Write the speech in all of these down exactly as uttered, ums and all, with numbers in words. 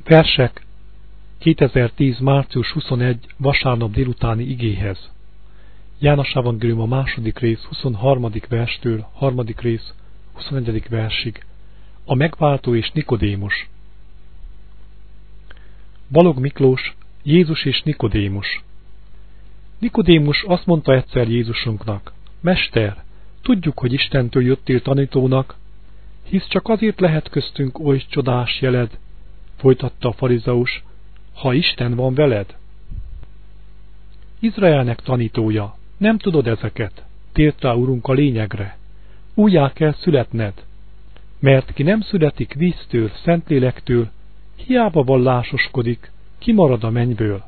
Versek kétezer-tíz. március huszonegyedike vasárnap délutáni igéhez. János evangélium a második rész huszonharmadik verstől harmadik rész huszonegyedik versig. A megváltó és Nikodémus. Balog Miklós, Jézus és Nikodémus. Nikodémus azt mondta egyszer Jézusunknak: Mester, tudjuk, hogy Istentől jöttél tanítónak, hisz csak azért lehet köztünk oly csodás jeled, folytatta a farizeus, ha Isten van veled. Izraelnek tanítója, nem tudod ezeket? Tért rá Urunk a lényegre. Újjá kell születned, mert ki nem születik víztől, Szentlélektől, hiába vallásoskodik, kimarad a mennyből.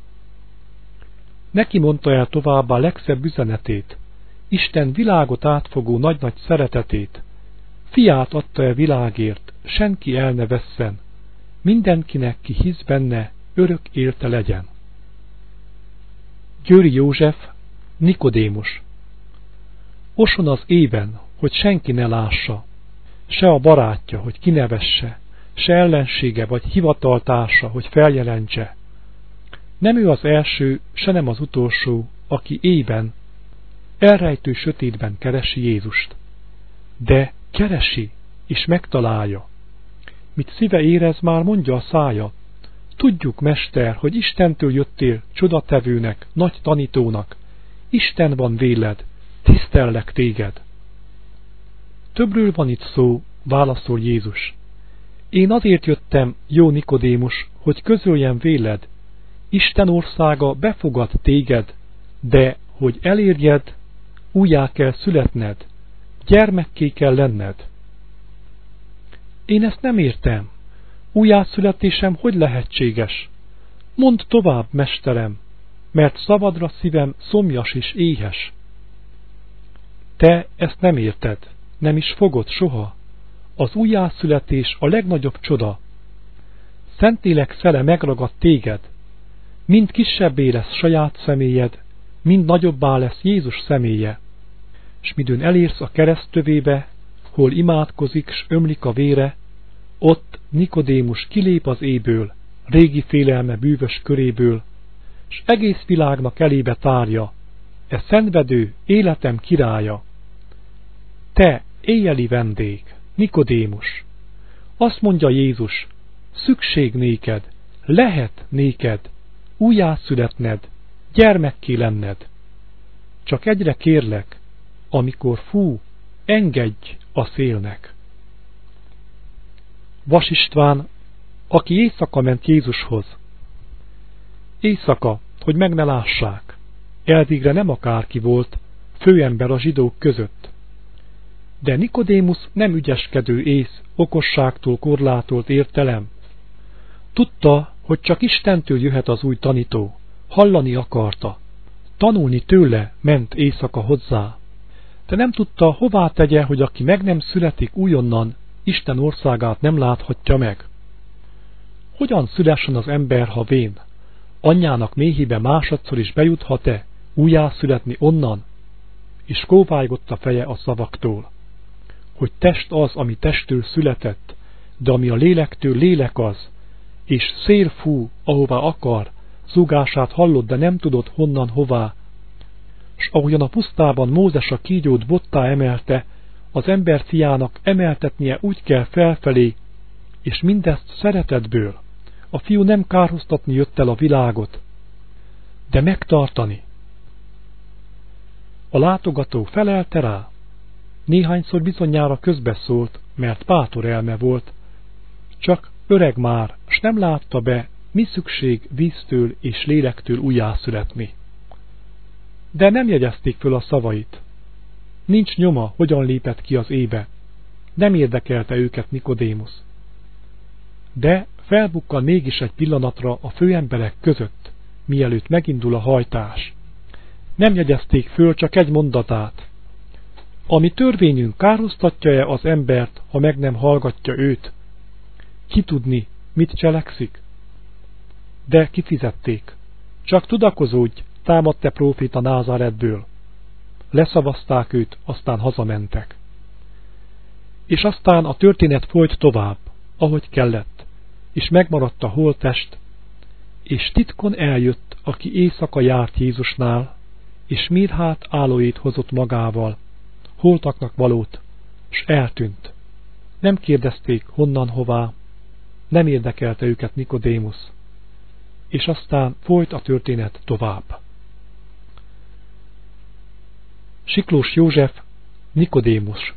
Neki mondta el továbbá legszebb üzenetét, Isten világot átfogó nagy-nagy szeretetét. Fiát adta e világért, senki el ne vesszen, mindenkinek, ki hisz benne, örök élte legyen. Győri József, Nikodémus. Oson az éven, hogy senki ne lássa, se a barátja, hogy kinevesse, se ellensége vagy hivataltársa, hogy feljelentse. Nem ő az első, se nem az utolsó, aki éjben, elrejtő sötétben keresi Jézust. De keresi, és megtalálja. Mit szíve érez, már mondja a szája. Tudjuk, Mester, hogy Istentől jöttél csodatevőnek, nagy tanítónak. Isten van véled, tisztellek téged. Többről van itt szó, válaszol Jézus. Én azért jöttem, jó Nikodémus, hogy közöljem véled. Isten országa befogad téged, de, hogy elérjed, újjá kell születned, gyermekké kell lenned. Én ezt nem értem. Újjászületésem hogy lehetséges? Mondd tovább, mesterem, mert szavadra szívem szomjas és éhes. Te ezt nem érted, nem is fogod soha. Az újjászületés a legnagyobb csoda. Szentlélek szele megragad téged, mind kisebbé lesz saját személyed, mind nagyobbá lesz Jézus személye. S midőn elérsz a kereszt tövébe, hol imádkozik, s ömlik a vére, ott Nikodémus kilép az éjből, régi félelme bűvös köréből, s egész világnak elébe tárja, e szenvedő életem királya. Te, éjjeli vendég, Nikodémus, azt mondja Jézus, szükség néked, lehet néked, újjászületned, gyermekké lenned. Csak egyre kérlek, amikor fú, engedj a szélnek. Vas István, aki éjszaka ment Jézushoz. Éjszaka, hogy meg ne lássák. Elvégre nem akárki volt, főember a zsidók között. De Nikodémus nem ügyeskedő ész, okosságtól korlátolt értelem. Tudta, hogy csak Istentől jöhet az új tanító, hallani akarta. Tanulni tőle ment éjszaka hozzá. De nem tudta, hová tegye, hogy aki meg nem születik újonnan, Isten országát nem láthatja meg. Hogyan szülessen az ember, ha vén? Anyjának méhébe másodszor is bejuthat-e, újjászületni onnan? És kóvájgott a feje a szavaktól. Hogy test az, ami testtől született, de ami a lélektől lélek az, és szél fú, ahová akar, zúgását hallod, de nem tudod honnan hová. S ahogyan a pusztában Mózes a kígyót bottá emelte, az ember fiának emeltetnie úgy kell felfelé, és mindezt szeretetből. A fiú nem kárhoztatni jött el a világot, de megtartani. A látogató felelte rá. Néhányszor bizonyára közbeszólt, mert bátor elme volt, csak öreg már, s nem látta be, mi szükség víztől és lélektől újjászületni. De nem jegyezték föl a szavait. Nincs nyoma, hogyan lépett ki az éjbe. Nem érdekelte őket Nikodémus. De felbukkan mégis egy pillanatra a főemberek között, mielőtt megindul a hajtás. Nem jegyezték föl csak egy mondatát. Ami törvényünk kárhoztatja-e az embert, ha meg nem hallgatja őt? Ki tudni, mit cselekszik? De kifizették. Csak tudakozódj, támadt te próféta Názáretből. Leszavazták őt, aztán hazamentek. És aztán a történet folyt tovább, ahogy kellett, és megmaradt a holttest, és titkon eljött, aki éjszaka járt Jézusnál, és mirhát állóét hozott magával, holtaknak valót, s eltűnt. Nem kérdezték honnan hová, nem érdekelte őket Nikodémus, és aztán folyt a történet tovább. Siklós József, Nikodémus.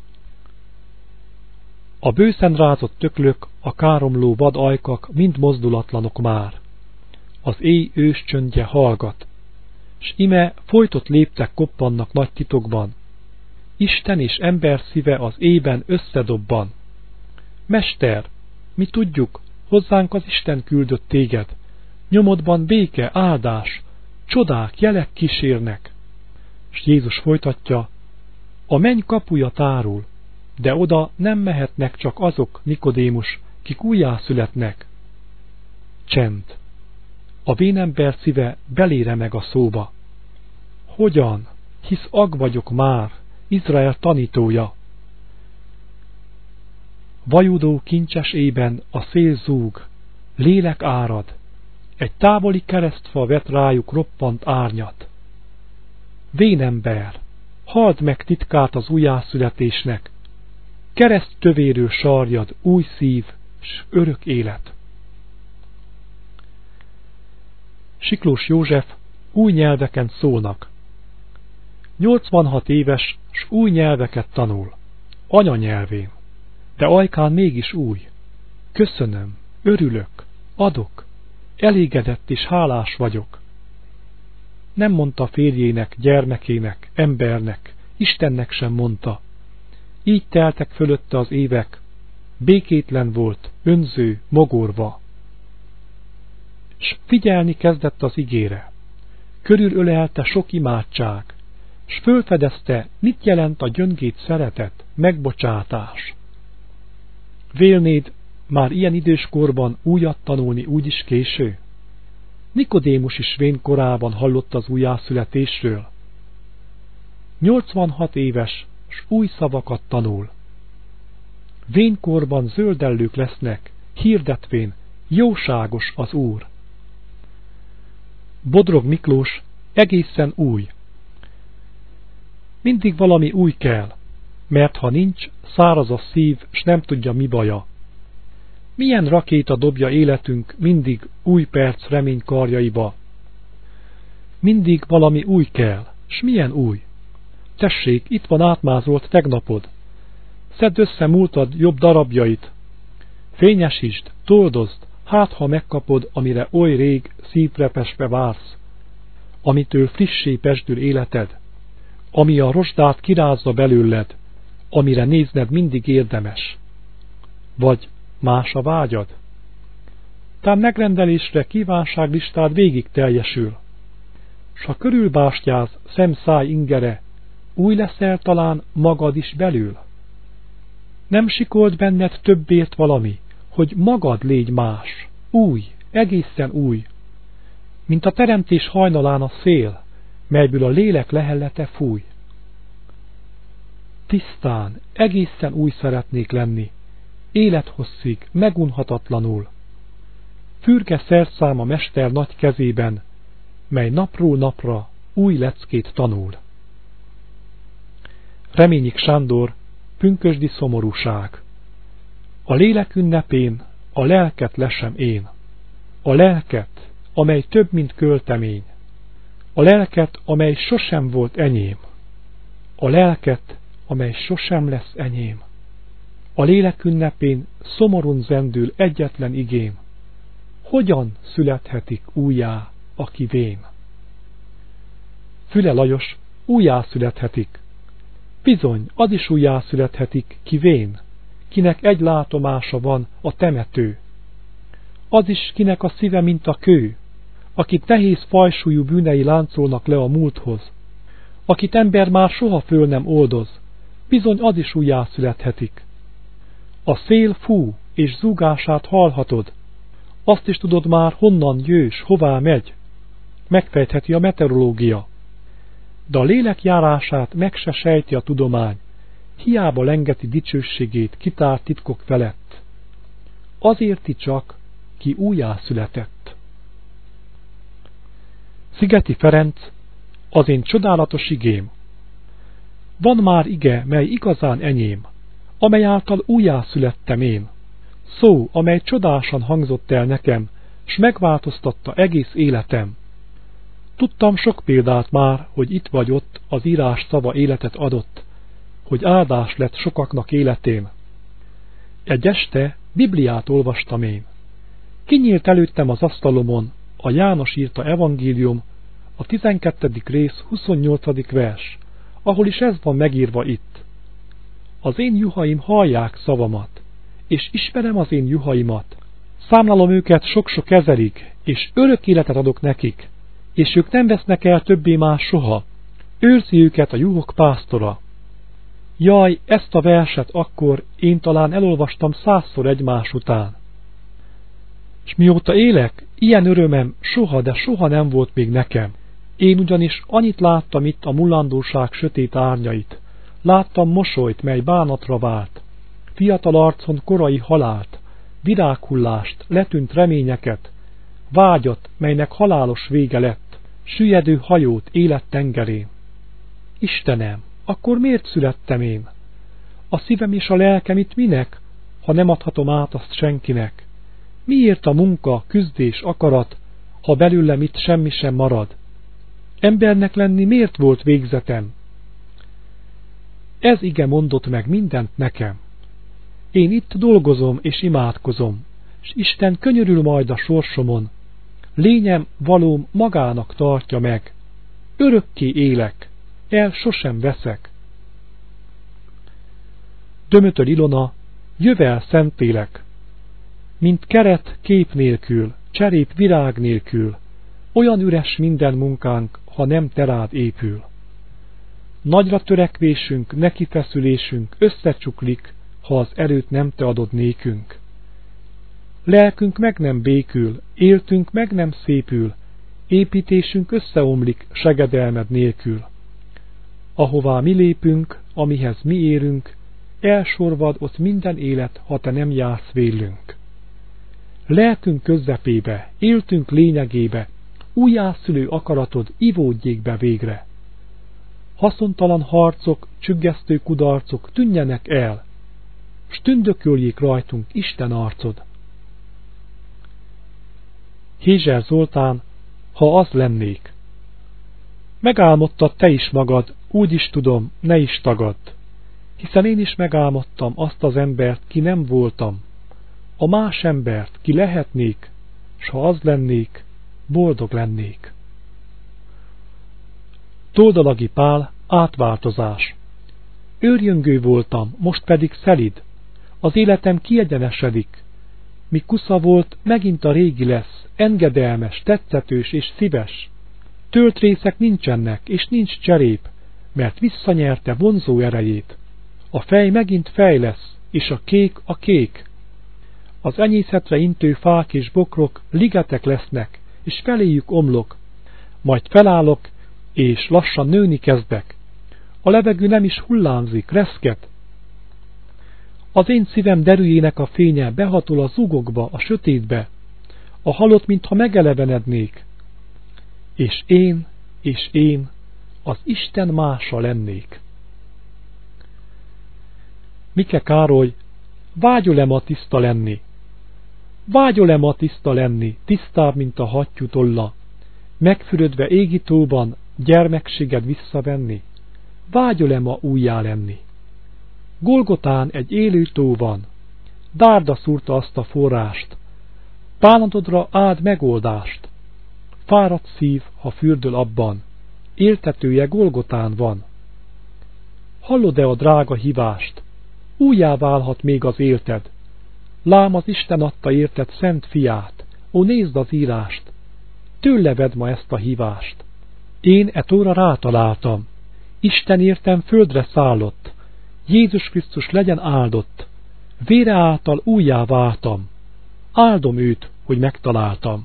A bőszen rázott töklök, a káromló vad ajkak mind mozdulatlanok már. Az éj ős csöndje hallgat, s ime folytott léptek koppannak nagy titokban. Isten és ember szíve az éjben összedobban. Mester, mi tudjuk, hozzánk az Isten küldött téged, nyomodban béke, áldás, csodák, jelek kísérnek. S Jézus folytatja, a menny kapuja tárul, de oda nem mehetnek csak azok, Nikodémus, kik újjászületnek. Csend. A vénember szíve belére meg a szóba. Hogyan? Hisz ag vagyok már, Izrael tanítója. Vajudó kincses ében a szél zúg, lélek árad, egy távoli keresztfa vet rájuk roppant árnyat. Vénember, halld meg titkát az újjászületésnek, kereszt tövéről sarjad új szív, s örök élet. Siklós József, új nyelveken szólnak. nyolcvanhat éves, s új nyelveket tanul, anyanyelvén, de ajkán mégis új. Köszönöm, örülök, adok, elégedett és hálás vagyok. Nem mondta férjének, gyermekének, embernek, Istennek sem mondta. Így teltek fölötte az évek, békétlen volt, önző, mogorva. S figyelni kezdett az igére. Körülölelte sok imádság, s fölfedezte, mit jelent a gyöngét szeretet, megbocsátás. Vélnéd, már ilyen időskorban újat tanulni úgyis késő? Nikodémus is vén korában hallott az újjászületésről. nyolcvanhat éves, s új szavakat tanul. Vénkorban zöldellők lesznek, hirdetvén, jóságos az Úr. Bodrog Miklós, egészen új. Mindig valami új kell, mert ha nincs, száraz a szív, s nem tudja mi baja. Milyen rakéta dobja életünk mindig új perc remény karjaiba. Mindig valami új kell, s milyen új. Tessék, itt van átmázolt tegnapod. Szedd össze múltad jobb darabjait. Fényesítsd, toldozd, hát ha megkapod, amire oly rég szívrepesve vársz. Amitől frissé pesdül életed, ami a rozsdát kirázza belőled, amire nézned mindig érdemes. Vagy más a vágyad? Tám megrendelésre kívánságlistád végig teljesül. S ha körülbástyáz szemszáj ingere, új leszel talán magad is belül. Nem sikolt benned többért valami, hogy magad légy más, új, egészen új, mint a teremtés hajnalán a szél, melyből a lélek lehellete fúj. Tisztán, egészen új szeretnék lenni, élethosszig, megunhatatlanul. Fürge szerszám a mester nagy kezében, mely napról napra új leckét tanul. Reményik Sándor, pünkösdi szomorúság. A lélek ünnepén a lelket lesem én. A lelket, amely több, mint költemény. A lelket, amely sosem volt enyém. A lelket, amely sosem lesz enyém. A lélek ünnepén szomorún zendül egyetlen igém. Hogyan születhetik újjá, aki vén? Füle Lajos, újjászülethetik. Bizony, az is újjászülethetik, ki vén, kinek egy látomása van, a temető. Az is, kinek a szíve, mint a kő, akit nehéz fajsúlyú bűnei láncolnak le a múlthoz, akit ember már soha föl nem oldoz, bizony az is újjászülethetik. A szél fú, és zúgását hallhatod, azt is tudod már, honnan jös, hová megy, megfejtheti a meteorológia. De a lélek járását meg se sejti a tudomány, hiába lengeti dicsőségét kitárt titkok felett. Azért ti csak, ki újjászületett. Szigeti Ferenc, az én csodálatos igém. Van már ige, mely igazán enyém, amely által újjászülettem én. Szó, amely csodásan hangzott el nekem, s megváltoztatta egész életem. Tudtam sok példát már, hogy itt vagy ott az írás szava életet adott, hogy áldás lett sokaknak életén. Egy este Bibliát olvastam én. Kinyílt előttem az asztalomon a János írta evangélium, a tizenkettedik rész huszonnyolcadik vers, ahol is ez van megírva itt. Az én juhaim hallják szavamat, és ismerem az én juhaimat. Számlálom őket sok-sok ezerig, és örök életet adok nekik, és ők nem vesznek el többé más soha. Őrzi őket a juhok pásztora. Jaj, ezt a verset akkor én talán elolvastam százszor egymás után. S mióta élek, ilyen örömem soha, de soha nem volt még nekem. Én ugyanis annyit láttam itt a mullandóság sötét árnyait. Láttam mosolyt, mely bánatra vált, fiatal arcon korai halált, virághullást, letűnt reményeket, vágyat, melynek halálos vége lett, süllyedő hajót élettengerén. Istenem, akkor miért születtem én? A szívem és a lelkem itt minek, ha nem adhatom át azt senkinek? Miért a munka, küzdés, akarat, ha belőlem itt semmi sem marad? Embernek lenni miért volt végzetem? Ez ige mondott meg mindent nekem. Én itt dolgozom és imádkozom, s Isten könyörül majd a sorsomon. Lényem, valóm magának tartja meg. Örökké élek, el sosem veszek. Dömötör Ilona, jövel szentélek. Mint keret kép nélkül, cserép virág nélkül, olyan üres minden munkánk, ha nem te rád épül. Nagyra törekvésünk, nekifeszülésünk összecsuklik, ha az erőt nem te adod nékünk. Lelkünk meg nem békül, éltünk meg nem szépül, építésünk összeomlik segedelmed nélkül. Ahová mi lépünk, amihez mi érünk, elsorvad ott minden élet, ha te nem jársz vélünk. Lelkünk közepébe, éltünk lényegébe, újjászülő akaratod ivódjék be végre. Haszontalan harcok, csüggesztő kudarcok tűnjenek el, s tündököljék rajtunk Isten arcod. Hézser Zoltán, ha az lennék. Megálmodtad te is magad, úgy is tudom, ne is tagadd, hiszen én is megálmodtam azt az embert, ki nem voltam, a más embert, ki lehetnék, s ha az lennék, boldog lennék. Toldalagi Pál, átváltozás. Őrjöngő voltam, most pedig szelid, az életem kiegyenesedik. Mi kusza volt, megint a régi lesz, engedelmes, tetszetős és szíves. Töltrészek nincsenek, és nincs cserép, mert visszanyerte vonzó erejét. A fej megint fej lesz, és a kék a kék. Az enyészetre intő fák és bokrok ligetek lesznek, és feléjük omlok. Majd felállok, és lassan nőni kezdek. A levegő nem is hullámzik, reszket. Az én szívem derűjének a fénye behatol a zugokba, a sötétbe. A halott, mintha megelevenednék. És én, és én, az Isten mása lennék. Mike Károly, vágyol-e ma tiszta lenni? Vágyol-e ma tiszta lenni, tisztább, mint a hattyú tolla, megfürödve égi tóban gyermekséged visszavenni? Vágyol-e ma újjá lenni? Golgotán egy élő tó van, dárda szúrta azt a forrást, bánatodra áld megoldást. Fáradt szív, ha fürdöl abban, éltetője Golgotán van. Hallod-e a drága hívást? Újjá válhat még az élted. Lám az Isten adta érted szent fiát, ó nézd az írást, tőle vedd ma ezt a hívást. Én e tóra rátaláltam, Isten értem földre szállott, Jézus Krisztus legyen áldott, vére által újjá váltam, áldom őt, hogy megtaláltam.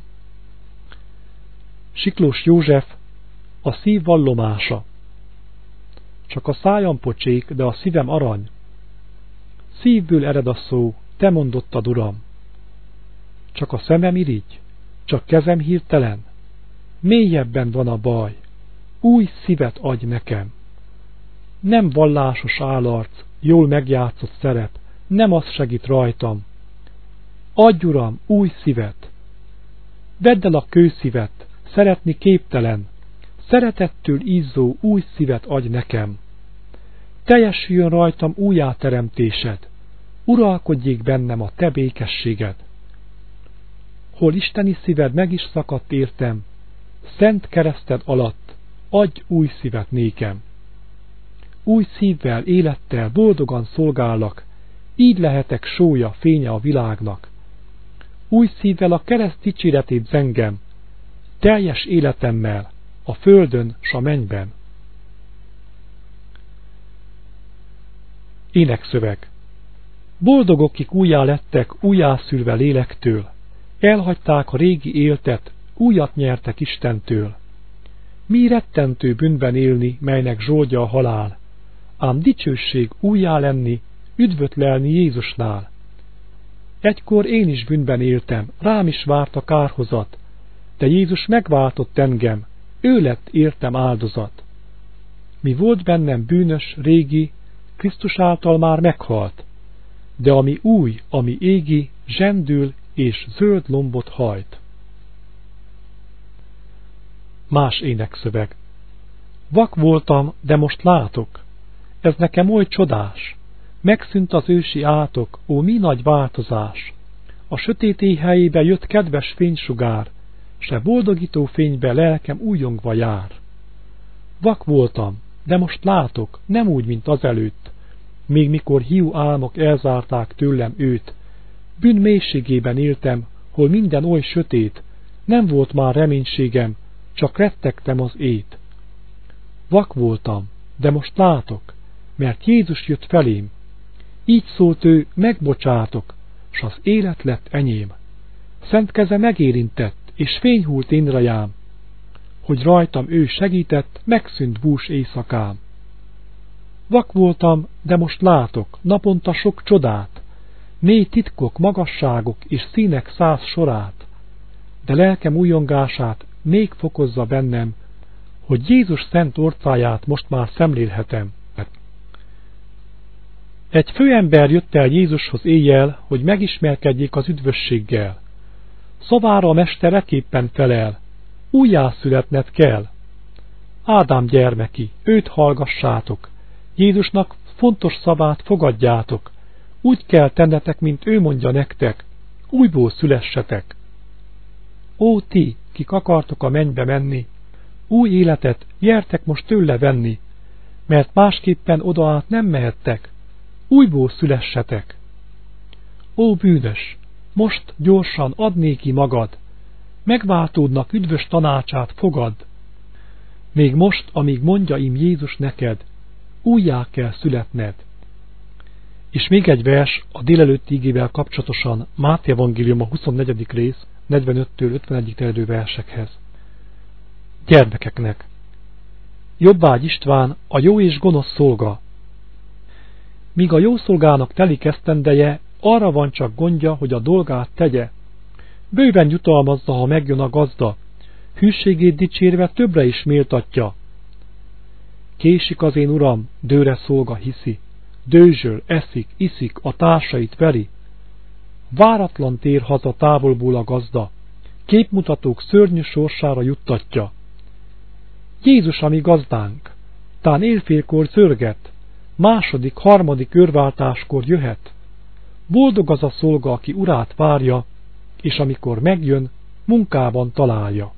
Siklós József, a szív vallomása. Csak a szájam pocsék, de a szívem arany. Szívből ered a szó, te mondottad, Uram. Csak a szemem irigy? Csak kezem hirtelen? Mélyebben van a baj. Új szívet adj nekem. Nem vallásos állarc, jól megjátszott szerep, nem az segít rajtam. Adj, Uram, új szívet. Vedd el a kőszívet, szeretni képtelen, szeretettől izzó új szívet adj nekem. Teljesüljön rajtam újjáteremtésed, uralkodjék bennem a te békességed. Hol isteni szíved meg is szakadt értem, szent kereszted alatt adj új szívet nékem. Új szívvel, élettel boldogan szolgállak, így lehetek sója, fénye a világnak. Új szívvel a kereszt dicséretét zengem, teljes életemmel, a földön s a mennyben. Énekszöveg. Boldogok, kik újjá lettek, újjászülve lélektől, elhagyták a régi éltet, újat nyertek Istentől. Mi rettentő bűnben élni, melynek zsoldja a halál, ám dicsőség újjá lenni, üdvöt lelni Jézusnál. Egykor én is bűnben éltem, rám is várt a kárhozat, de Jézus megváltott engem, ő lett értem áldozat. Mi volt bennem bűnös, régi, Krisztus által már meghalt, de ami új, ami égi, zsendül és zöld lombot hajt. Más énekszöveg. Vak voltam, de most látok, ez nekem oly csodás, megszűnt az ősi átok, ó mi nagy változás. A sötét éj helyébe jött kedves fénysugár, se boldogító fénybe lelkem újjongva jár. Vak voltam, de most látok, nem úgy, mint azelőtt, még mikor hiú álmok elzárták tőlem őt. Bűn mélységében éltem, hol minden oly sötét, nem volt már reménységem, csak rettegtem az ét. Vak voltam, de most látok, mert Jézus jött felém. Így szólt ő, megbocsátok, s az élet lett enyém. Szent keze megérintett, és fény hult én rajám, hogy rajtam ő segített, megszűnt bús éjszakám. Vak voltam, de most látok, naponta sok csodát, mély titkok, magasságok és színek száz sorát, de lelkem újongását még fokozza bennem, hogy Jézus szent orcáját most már szemlélhetem. Egy főember jött el Jézushoz éjjel, hogy megismerkedjék az üdvösséggel. Szavára a mester eképpen felel, újjászületned kell. Ádám gyermeki, őt hallgassátok, Jézusnak fontos szavát fogadjátok, úgy kell tennetek, mint ő mondja nektek, újból szülessetek. Ó ti, kik akartok a mennybe menni, új életet gyertek most tőle venni, mert másképpen oda át nem mehettek, újból szülessetek. Ó bűnös, most gyorsan add néki magad, megváltódnak üdvös tanácsát fogad. Még most, amíg mondja im Jézus neked, újjá kell születned. És még egy vers a délelőtti igével kapcsolatosan Máté evangélium a huszonnegyedik rész, negyvenöttől ötvenegyig terjedő versekhez. Gyermekeknek. Jobbágy István, a jó és gonosz szolga. Míg a jó szolgának telik esztendeje, arra van csak gondja, hogy a dolgát tegye. Bőven jutalmazza, ha megjön a gazda, hűségét dicsérve többre is méltatja. Késik az én uram, dőre szolga hiszi, dőzsöl, eszik, iszik, a társait veri. Váratlan tér haza távolból a gazda, képmutatók szörnyű sorsára juttatja. Jézus a mi gazdánk, tán élfélkor zörget, második, harmadik őrváltáskor jöhet. Boldog az a szolga, aki urát várja, és amikor megjön, munkában találja.